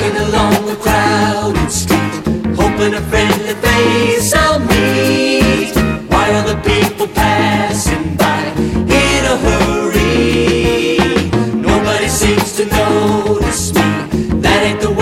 walking along a crowded street, hoping a friendly face I'll meet. Why are the people passing by in a hurry? Nobody seems to notice me. That ain't the